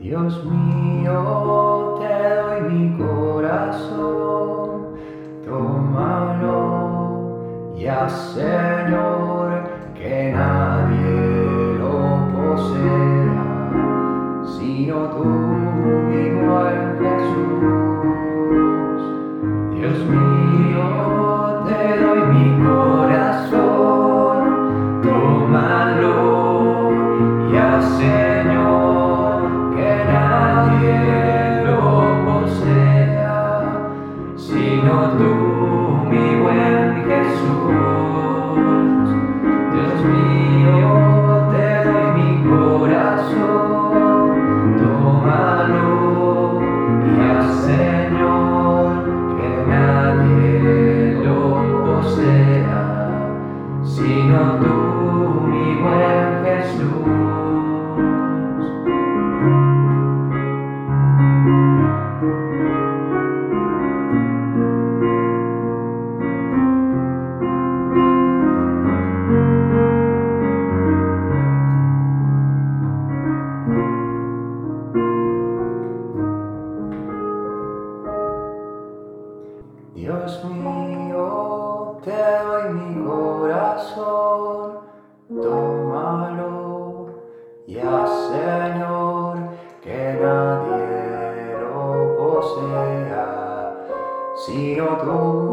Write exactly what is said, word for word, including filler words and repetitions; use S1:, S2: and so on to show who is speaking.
S1: Dios mío, te doy mi corazón, tómalo ya, Señor, que nadie lo posea, sino tú, mi buen Jesús. Dios mío, te doy mi corazón, tómalo ya, Señor, que nadie lo posea, sino tú, mi buen Jesús. Dios mío, te doy mi corazón, tómalo ya, Señor, que nadie lo posea, sino tú, mi buen Jesús. Dios mío, te doy mi corazón, tómalo ya, Señor, que nadie lo posea, sino tú,